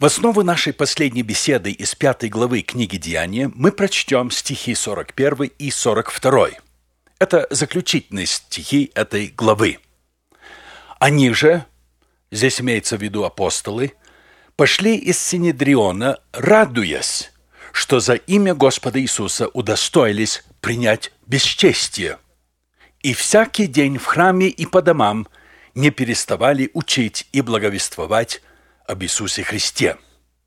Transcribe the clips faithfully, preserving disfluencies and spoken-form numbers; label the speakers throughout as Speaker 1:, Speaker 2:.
Speaker 1: В основу нашей последней беседы из пятой главы книги «Деяния» мы прочтем стихи сорок первый и сорок второй. Это заключительные стихи этой главы. Они же, здесь имеется в виду апостолы, пошли из Синедриона, радуясь, что за имя Господа Иисуса удостоились принять бесчестие, и всякий день в храме и по домам не переставали учить и благовествовать об Иисусе Христе.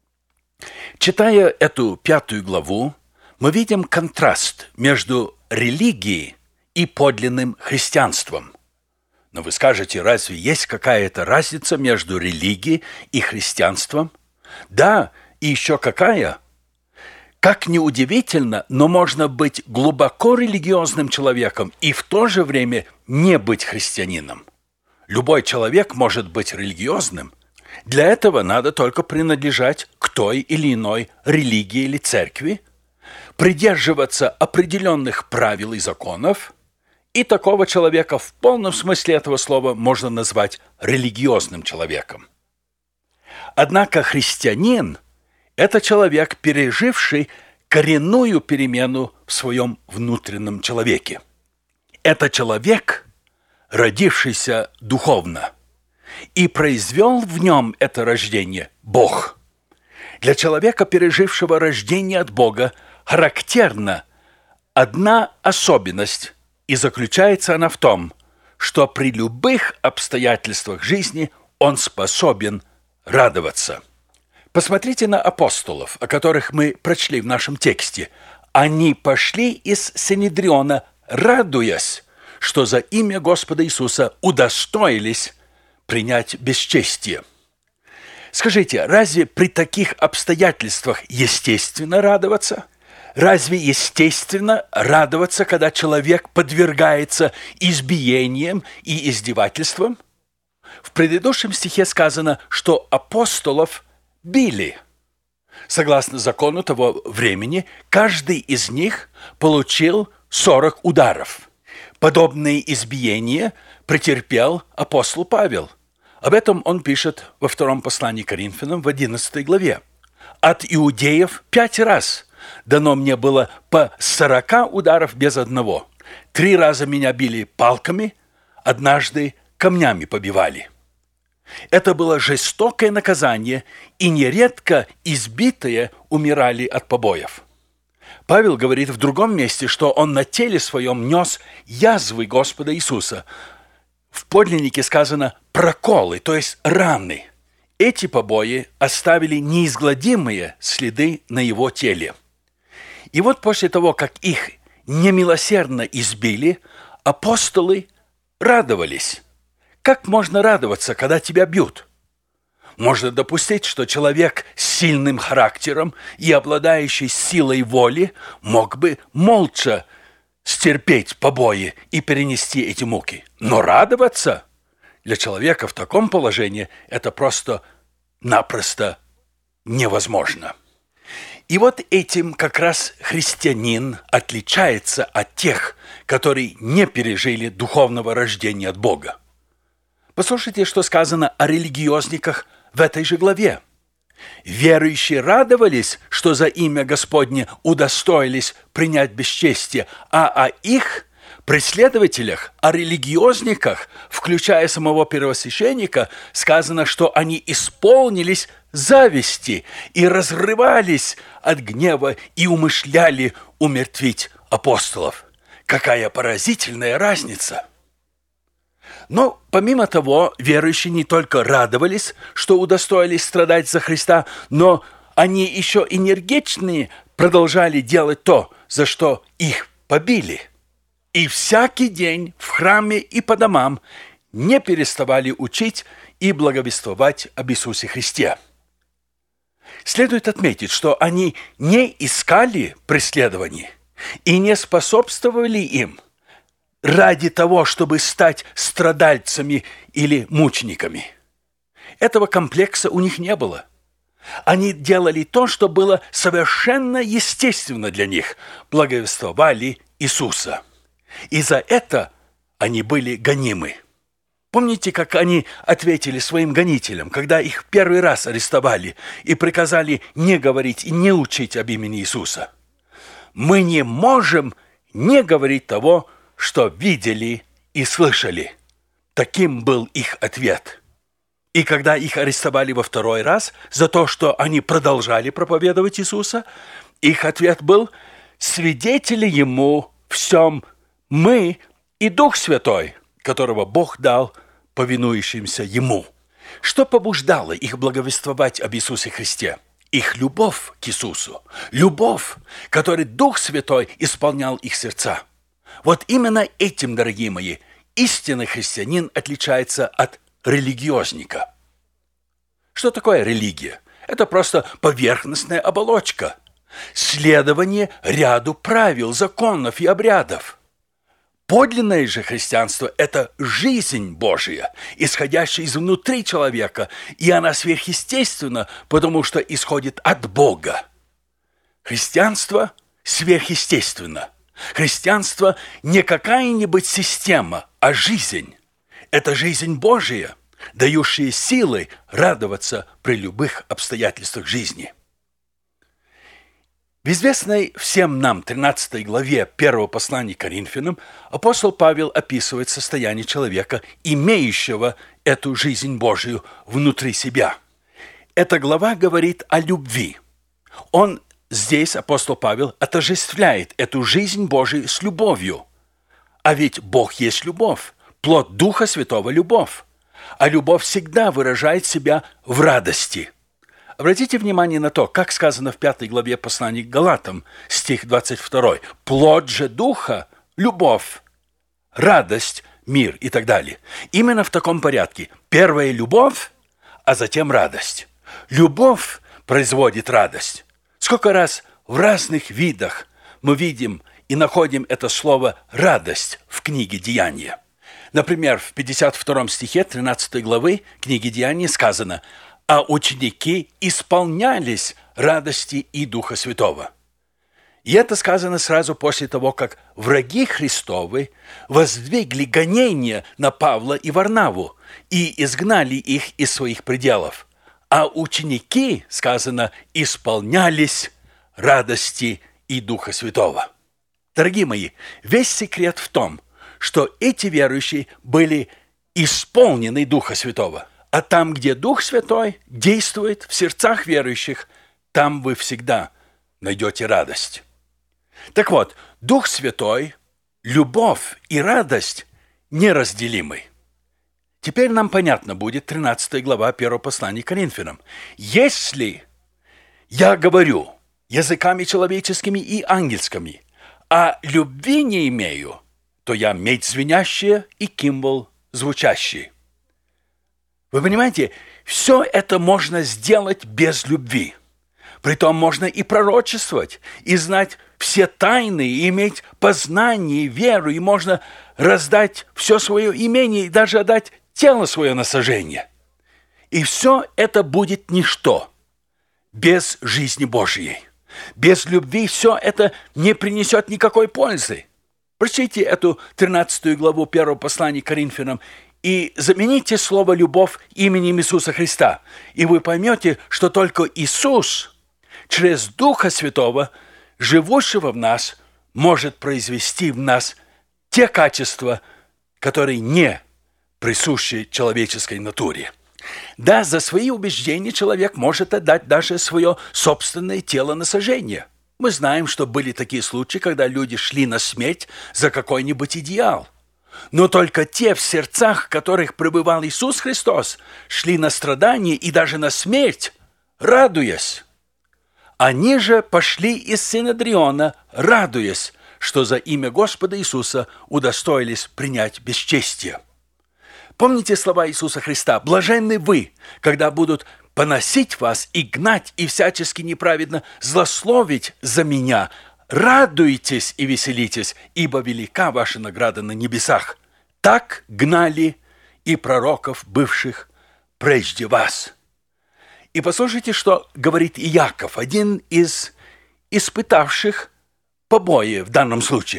Speaker 1: Читая эту пятую главу, мы видим контраст между религией и подлинным христианством. Но вы скажете, разве есть какая-то разница между религией и христианством? Да, и еще какая? Как ни удивительно, но можно быть глубоко религиозным человеком и в то же время не быть христианином. Любой человек может быть религиозным. Для этого надо только принадлежать к той или иной религии или церкви, придерживаться определенных правил и законов, и такого человека в полном смысле этого слова можно назвать религиозным человеком. Однако христианин – это человек, переживший коренную перемену в своем внутреннем человеке. Это человек, родившийся духовно, и произвел в нем это рождение Бог. Для человека, пережившего рождение от Бога, характерна одна особенность, и заключается она в том, что при любых обстоятельствах жизни он способен радоваться. Посмотрите на апостолов, о которых мы прочли в нашем тексте. Они пошли из Синедриона, радуясь, что за имя Господа Иисуса удостоились принять бесчестие. Скажите, разве при таких обстоятельствах естественно радоваться? Разве естественно радоваться, когда человек подвергается избиениям и издевательствам? В предыдущем стихе сказано, что апостолов били. Согласно закону того времени, каждый из них получил сорок ударов. Подобные избиения претерпел апостол Павел. Об этом он пишет во втором послании к Коринфянам в одиннадцатой главе. «От иудеев пять раз дано мне было по сорока ударов без одного. Три раза меня били палками, однажды камнями побивали». Это было жестокое наказание, и нередко избитые умирали от побоев. Павел говорит в другом месте, что он на теле своем нес язвы Господа Иисуса. В подлиннике сказано «проколы», то есть раны. Эти побои оставили неизгладимые следы на его теле. И вот после того, как их немилосердно избили, апостолы радовались. Как можно радоваться, когда тебя бьют? Можно допустить, что человек с сильным характером и обладающий силой воли мог бы молча стерпеть побои и перенести эти муки. Но радоваться для человека в таком положении это просто-напросто невозможно. И вот этим как раз христианин отличается от тех, которые не пережили духовного рождения от Бога. Послушайте, что сказано о религиозниках в этой же главе. Верующие радовались, что за имя Господне удостоились принять бесчестие, а о их преследователях, о религиозниках, включая самого первосвященника, сказано, что они исполнились зависти и разрывались от гнева и умышляли умертвить апостолов. Какая поразительная разница! Но, помимо того, верующие не только радовались, что удостоились страдать за Христа, но они еще энергичнее продолжали делать то, за что их побили. И всякий день в храме и по домам не переставали учить и благовествовать об Иисусе Христе. Следует отметить, что они не искали преследований и не способствовали им ради того, чтобы стать страдальцами или мучениками. Этого комплекса у них не было. Они делали то, что было совершенно естественно для них, благовествовали Иисуса. И за это они были гонимы. Помните, как они ответили своим гонителям, когда их первый раз арестовали и приказали не говорить и не учить об имени Иисуса? Мы не можем не говорить того, что видели и слышали. Таким был их ответ. И когда их арестовали во второй раз за то, что они продолжали проповедовать Иисуса, их ответ был: свидетели Ему всем мы и Дух Святой, которого Бог дал повинующимся Ему. Что побуждало их благовествовать об Иисусе Христе? Их любовь к Иисусу. Любовь, которой Дух Святой исполнял их сердца. Вот именно этим, дорогие мои, истинный христианин отличается от религиозника. Что такое религия? Это просто поверхностная оболочка. Следование ряду правил, законов и обрядов. Подлинное же христианство – это жизнь Божия, исходящая изнутри человека, и она сверхъестественна, потому что исходит от Бога. Христианство сверхъестественно. Христианство не какая-нибудь система, а жизнь. Это жизнь Божия, дающая силы радоваться при любых обстоятельствах жизни. В известной всем нам тринадцатой главе первого послания к Коринфянам апостол Павел описывает состояние человека, имеющего эту жизнь Божию внутри себя. Эта глава говорит о любви. Он здесь, апостол Павел, отождествляет эту жизнь Божию с любовью. А ведь Бог есть любовь, плод Духа Святого – любовь. А любовь всегда выражает себя в радости. Обратите внимание на то, как сказано в пятой главе послания к Галатам, стих двадцать два. «Плод же Духа – любовь, радость, мир» и так далее. Именно в таком порядке. Первая – любовь, а затем радость. Любовь производит радость. Сколько раз в разных видах мы видим и находим это слово «радость» в книге «Деяния». Например, в пятьдесят втором стихе тринадцатой главы книги «Деяния» сказано: «А ученики исполнялись радости и Духа Святого». И это сказано сразу после того, как враги Христовы воздвигли гонения на Павла и Варнаву и изгнали их из своих пределов. А ученики, сказано, исполнялись радости и Духа Святого. Дорогие мои, весь секрет в том, что эти верующие были исполнены Духа Святого. А там, где Дух Святой действует в сердцах верующих, там вы всегда найдете радость. Так вот, Дух Святой, любовь и радость неразделимы. Теперь нам понятно будет тринадцатая глава первого послания к Коринфянам. «Если я говорю языками человеческими и ангельскими, а любви не имею, то я медь звенящая и кимвол звучащий». Вы понимаете, все это можно сделать без любви. Притом можно и пророчествовать, и знать все тайны, и иметь познание, веру, и можно раздать все свое имение, и даже отдать тело свое на сожжение. И все это будет ничто без жизни Божьей. Без любви все это не принесет никакой пользы. Прочтите эту тринадцатую главу первого послания к Коринфянам и замените слово «любовь» именем Иисуса Христа, и вы поймете, что только Иисус через Духа Святого, живущего в нас, может произвести в нас те качества, которые не присущи человеческой натуре. Да, за свои убеждения человек может отдать даже свое собственное тело на сожжение. Мы знаем, что были такие случаи, когда люди шли на смерть за какой-нибудь идеал. Но только те, в сердцах которых пребывал Иисус Христос, шли на страдания и даже на смерть, радуясь. Они же пошли из Синедриона, радуясь, что за имя Господа Иисуса удостоились принять бесчестие. Помните слова Иисуса Христа: «Блаженны вы, когда будут поносить вас и гнать, и всячески неправедно злословить за меня. Радуйтесь и веселитесь, ибо велика ваша награда на небесах. Так гнали и пророков, бывших прежде вас». И послушайте, что говорит Иаков, один из испытавших побои в данном случае.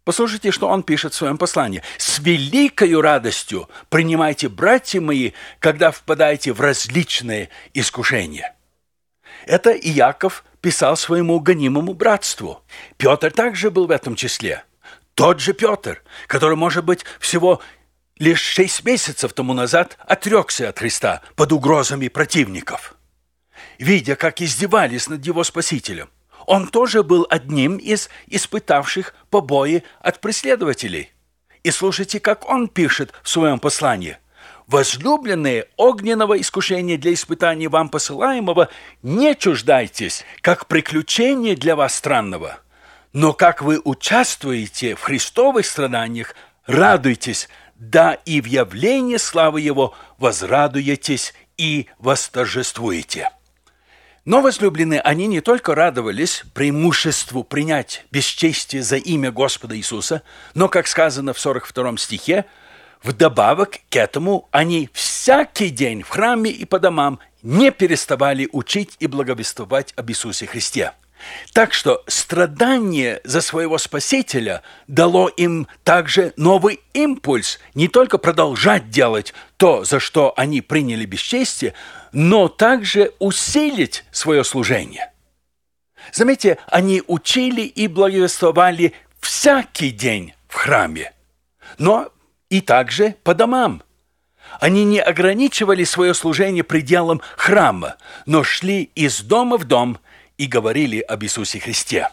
Speaker 1: Послушайте, что он пишет в своем послании. «С великою радостью принимайте, братья мои, когда впадаете в различные искушения». Это Иаков писал своему гонимому братству. Петр также был в этом числе. Тот же Петр, который, может быть, всего лишь шесть месяцев тому назад отрекся от Христа под угрозами противников, видя, как издевались над его Спасителем. Он тоже был одним из испытавших побои от преследователей. И слушайте, как он пишет в своем послании. «Возлюбленные, огненного искушения для испытаний вам посылаемого, не чуждайтесь, как приключение для вас странного. Но как вы участвуете в христовых страданиях, радуйтесь, да и в явлении славы Его возрадуетесь и восторжествуете». Но, возлюбленные, они не только радовались преимуществу принять бесчестие за имя Господа Иисуса, но, как сказано в сорок втором стихе, вдобавок к этому они всякий день в храме и по домам не переставали учить и благовествовать об Иисусе Христе. Так что страдание за своего Спасителя дало им также новый импульс не только продолжать делать то, за что они приняли бесчестие, но также усилить свое служение. Заметьте, они учили и благовествовали всякий день в храме, но и также по домам. Они не ограничивали свое служение пределом храма, но шли из дома в дом и говорили об Иисусе Христе.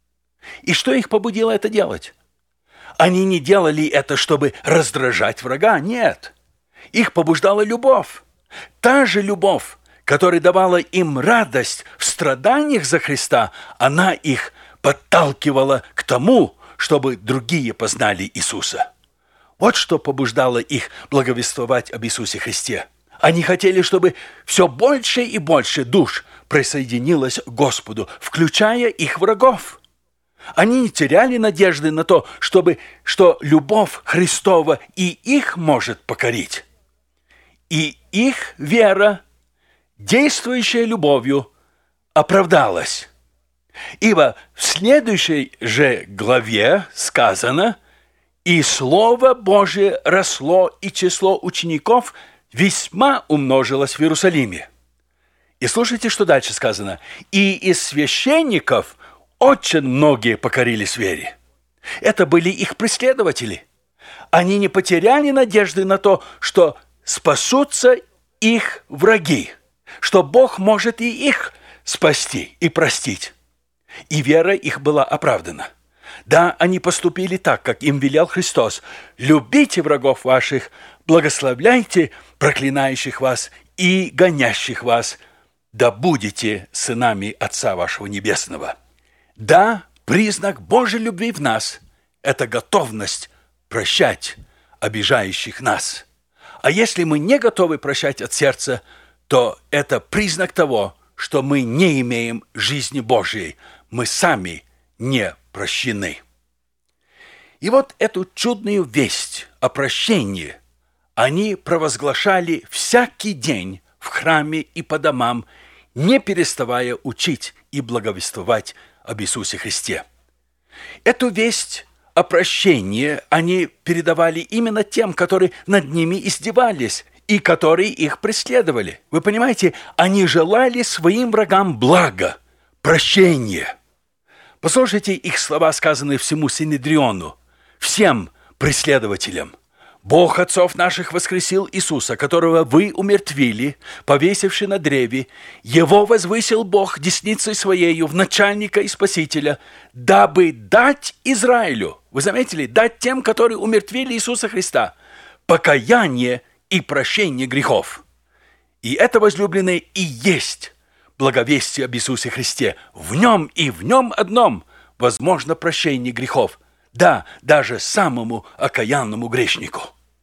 Speaker 1: И что их побудило это делать? Они не делали это, чтобы раздражать врага, нет. Их побуждала любовь. Та же любовь, которая давала им радость в страданиях за Христа, она их подталкивала к тому, чтобы другие познали Иисуса. Вот что побуждало их благовествовать об Иисусе Христе. Они хотели, чтобы все больше и больше душ присоединилось к Господу, включая их врагов. Они не теряли надежды на то, чтобы, что любовь Христова и их может покорить. И их вера, действующая любовью, оправдалась. Ибо в следующей же главе сказано: «И Слово Божие росло, и число учеников весьма умножилось в Иерусалиме». И слушайте, что дальше сказано. «И из священников очень многие покорились вере». Это были их преследователи. Они не потеряли надежды на то, что спасутся их враги, что Бог может и их спасти и простить. И вера их была оправдана. Да, они поступили так, как им велел Христос. «Любите врагов ваших, благословляйте проклинающих вас и гонящих вас, да будете сынами Отца вашего Небесного». Да, признак Божьей любви в нас – это готовность прощать обижающих нас. А если мы не готовы прощать от сердца, то это признак того, что мы не имеем жизни Божьей, мы сами не прощены. И вот эту чудную весть о прощении они провозглашали всякий день в храме и по домам, не переставая учить и благовествовать об Иисусе Христе. Эту весть о прощении они передавали именно тем, которые над ними издевались и которые их преследовали. Вы понимаете, они желали своим врагам блага, прощения. Послушайте их слова, сказанные всему Синедриону, всем преследователям. «Бог отцов наших воскресил Иисуса, которого вы умертвили, повесивши на древе. Его возвысил Бог десницей Своею в начальника и Спасителя, дабы дать Израилю». Вы заметили? Дать тем, которые умертвили Иисуса Христа, покаяние и прощение грехов. И это, возлюбленные, и есть благовестие об Иисусе Христе. В Нем и в Нем одном возможно прощение грехов. Да, даже самому окаянному грешнику.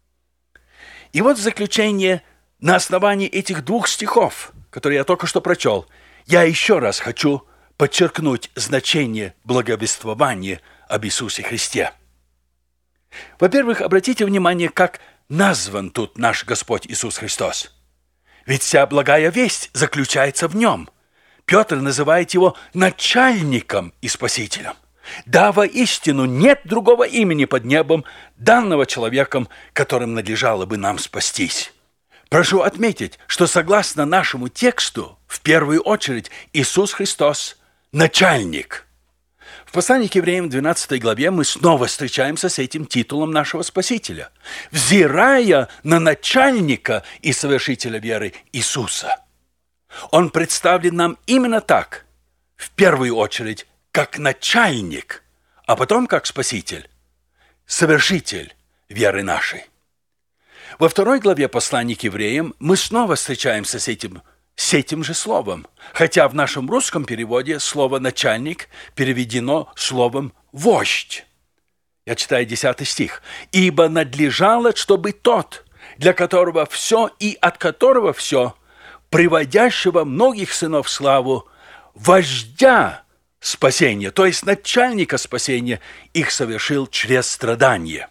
Speaker 1: И вот в заключение, на основании этих двух стихов, которые я только что прочел, я еще раз хочу подчеркнуть значение благовествования об Иисусе Христе. Во-первых, обратите внимание, как назван тут наш Господь Иисус Христос. Ведь вся благая весть заключается в Нем. Петр называет Его начальником и Спасителем. Да, воистину нет другого имени под небом, данного человеком, которым надлежало бы нам спастись. Прошу отметить, что согласно нашему тексту, в первую очередь, Иисус Христос – начальник. В послании к евреям двенадцатой главе мы снова встречаемся с этим титулом нашего Спасителя, взирая на начальника и совершителя веры Иисуса. Он представлен нам именно так, в первую очередь, как начальник, а потом как Спаситель, совершитель веры нашей. Во второй главе послания к евреям мы снова встречаемся с этим, с этим же словом, хотя в нашем русском переводе слово «начальник» переведено словом «вождь». Я читаю десятый стих. «Ибо надлежало, чтобы тот, для которого все и от которого все, приводящего многих сынов в славу, вождя спасения, то есть начальника спасения, их совершил через страдание».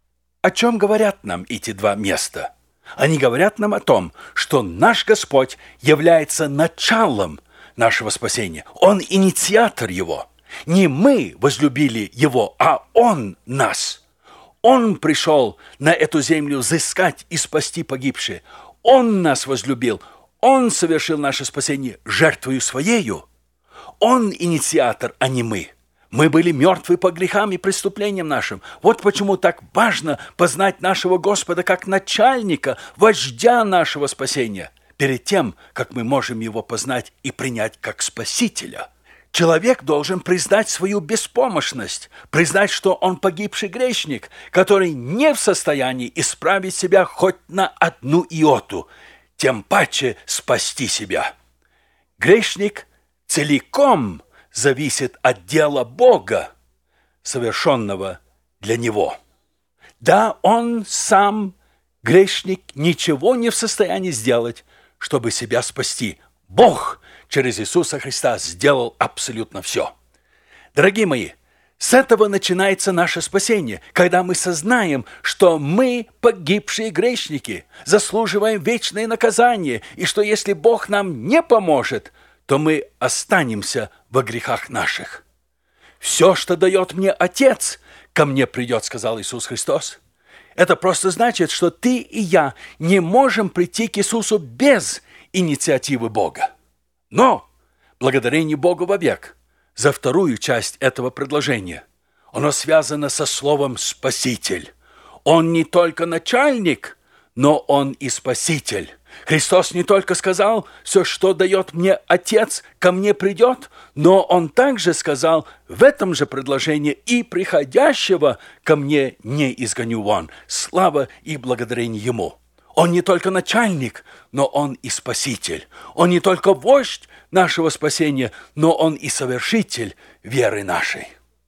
Speaker 1: О чем говорят нам эти два места? Они говорят нам о том, что наш Господь является началом нашего спасения. Он инициатор его. Не мы возлюбили его, а он нас. Он пришел на эту землю взыскать и спасти погибшие. Он нас возлюбил. Он совершил наше спасение жертвою своею. Он инициатор, а не мы. Мы были мертвы по грехам и преступлениям нашим. Вот почему так важно познать нашего Господа как начальника, вождя нашего спасения, перед тем, как мы можем его познать и принять как Спасителя. Человек должен признать свою беспомощность, признать, что он погибший грешник, который не в состоянии исправить себя хоть на одну иоту, тем паче спасти себя. Грешник целиком зависит от дела Бога, совершенного для него. Да, он сам, грешник, ничего не в состоянии сделать, чтобы себя спасти. Бог через Иисуса Христа сделал абсолютно все. Дорогие мои, с этого начинается наше спасение, когда мы сознаем, что мы погибшие грешники, заслуживаем вечное наказание, и что если Бог нам не поможет, то мы останемся во грехах наших. «Все, что дает мне Отец, ко мне придет», — сказал Иисус Христос. Это просто значит, что ты и я не можем прийти к Иисусу без инициативы Бога. Но благодарение Богу вовек за вторую часть этого предложения. Оно связано со словом «спаситель». Он не только начальник, но он и спаситель. Христос не только сказал, все, что дает мне Отец, ко мне придет, но Он также сказал в этом же предложении, и приходящего ко мне не изгоню вон. Слава и благодарение Ему. Он не только начальник, но Он и спаситель. Он не только вождь нашего спасения, но Он и совершитель веры нашей.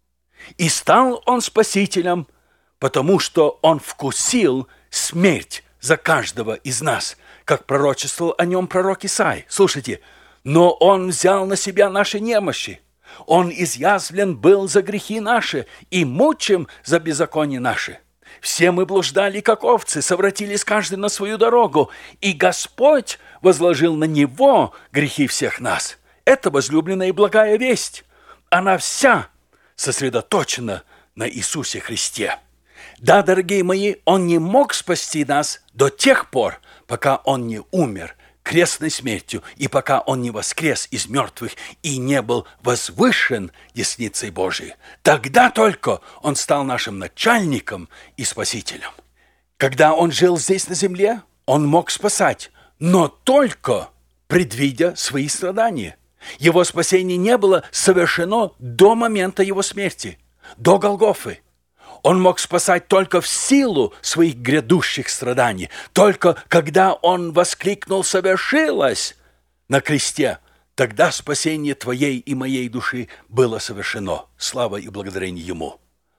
Speaker 1: И стал Он спасителем, потому что Он вкусил смерть за каждого из нас, как пророчествовал о нем пророк Исаия. Слушайте, но он взял на себя наши немощи. Он изъязвлен был за грехи наши и мучим за беззаконие наши. Все мы блуждали, как овцы, совратились каждый на свою дорогу, и Господь возложил на него грехи всех нас. Это возлюбленная и благая весть. Она вся сосредоточена на Иисусе Христе. Да, дорогие мои, Он не мог спасти нас до тех пор, пока Он не умер крестной смертью, и пока Он не воскрес из мертвых и не был возвышен десницей Божией. Тогда только Он стал нашим начальником и спасителем. Когда Он жил здесь на земле, Он мог спасать, но только предвидя свои страдания. Его спасение не было совершено до момента Его смерти, до Голгофы. Он мог спасать только в силу своих грядущих страданий, только когда Он воскликнул «совершилось» на кресте, тогда спасение твоей и моей души было совершено. Слава и благодарение Ему.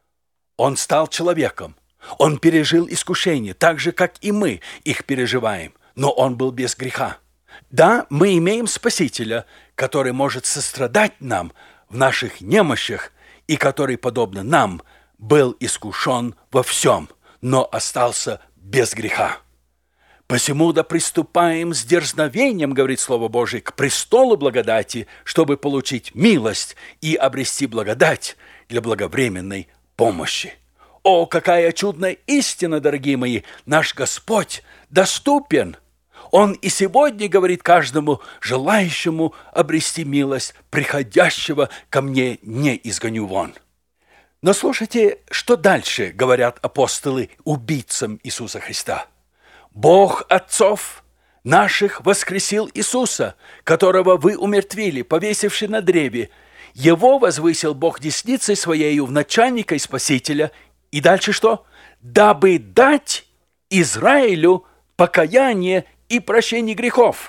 Speaker 1: Он стал человеком, Он пережил искушения, так же, как и мы их переживаем, но Он был без греха. Да, мы имеем Спасителя, который может сострадать нам в наших немощах и который, подобно нам, был искушен во всем, но остался без греха. Посему да приступаем с дерзновением, говорит Слово Божие, к престолу благодати, чтобы получить милость и обрести благодать для благовременной помощи. О, какая чудная истина, дорогие мои! Наш Господь доступен. Он и сегодня говорит каждому желающему обрести милость, приходящего ко мне не изгоню вон. Но слушайте, что дальше говорят апостолы убийцам Иисуса Христа. Бог отцов наших воскресил Иисуса, которого вы умертвили, повесивши на древе. Его возвысил Бог десницей Своею в начальника и Спасителя. И дальше что? Дабы дать Израилю покаяние и прощение грехов.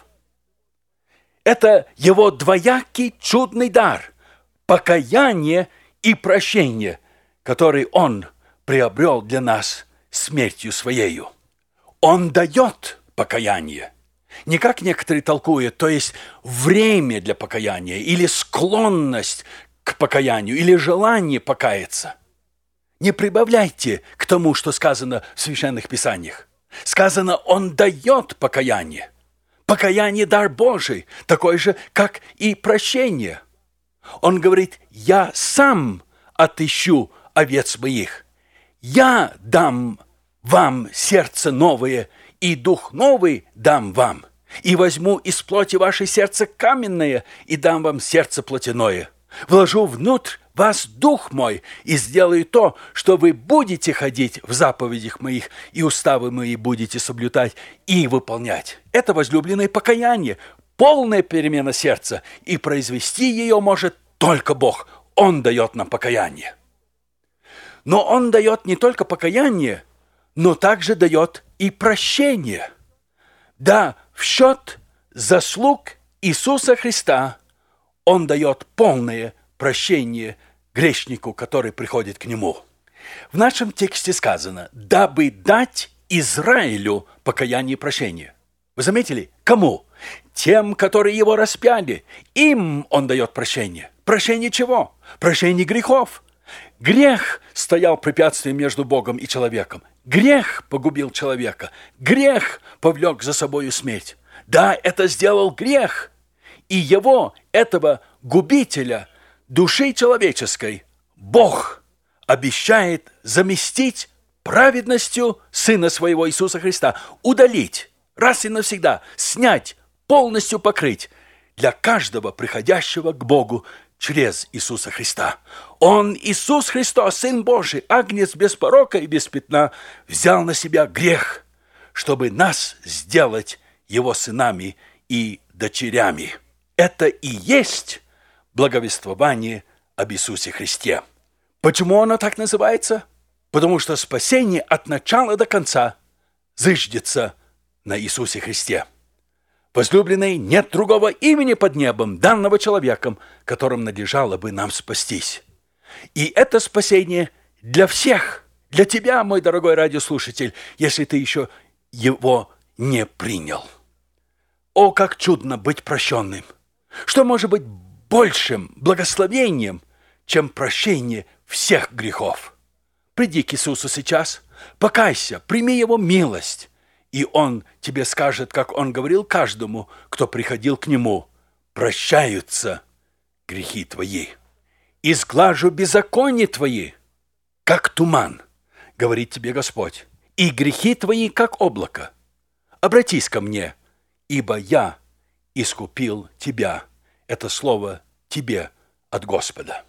Speaker 1: Это его двоякий чудный дар – покаяние и прощение, который он приобрел для нас смертью своею. Он дает покаяние. Не как некоторые толкуют, то есть время для покаяния, или склонность к покаянию, или желание покаяться. Не прибавляйте к тому, что сказано в Священных Писаниях. Сказано, Он дает покаяние. Покаяние – дар Божий, такой же, как и прощение. Он говорит, я сам отыщу овец моих. Я дам вам сердце новое, и дух новый дам вам. И возьму из плоти ваше сердце каменное, и дам вам сердце плотяное. Вложу внутрь вас дух мой, и сделаю то, что вы будете ходить в заповедях моих, и уставы мои будете соблюдать и выполнять. Это возлюбленное покаяние, полная перемена сердца, и произвести ее может только Бог. Он дает нам покаяние. Но Он дает не только покаяние, но также дает и прощение. Да, в счет заслуг Иисуса Христа Он дает полное прощение грешнику, который приходит к Нему. В нашем тексте сказано, дабы дать Израилю покаяние и прощение. Вы заметили? Кому? Тем, которые Его распяли. Им Он дает прощение. Прощение чего? Прощение грехов. Грех стоял препятствием между Богом и человеком. Грех погубил человека. Грех повлек за собою смерть. Да, это сделал грех. И его, этого губителя души человеческой, Бог обещает заместить праведностью Сына Своего Иисуса Христа, удалить, раз и навсегда, снять, полностью покрыть для каждого приходящего к Богу через Иисуса Христа. Он, Иисус Христос, Сын Божий, агнец без порока и без пятна, взял на себя грех, чтобы нас сделать Его сынами и дочерями. Это и есть благовествование об Иисусе Христе. Почему оно так называется? Потому что спасение от начала до конца зыждется на Иисусе Христе. Возлюбленный, нет другого имени под небом, данного человеком, которым надлежало бы нам спастись. И это спасение для всех, для тебя, мой дорогой радиослушатель, если ты еще его не принял. О, как чудно быть прощенным! Что может быть большим благословением, чем прощение всех грехов? Приди к Иисусу сейчас, покайся, прими Его милость, и Он тебе скажет, как Он говорил каждому, кто приходил к Нему: прощаются грехи твои, изглажу беззаконие твои, как туман, говорит тебе Господь, и грехи твои, как облако. Обратись ко мне, ибо я искупил тебя. Это слово тебе от Господа.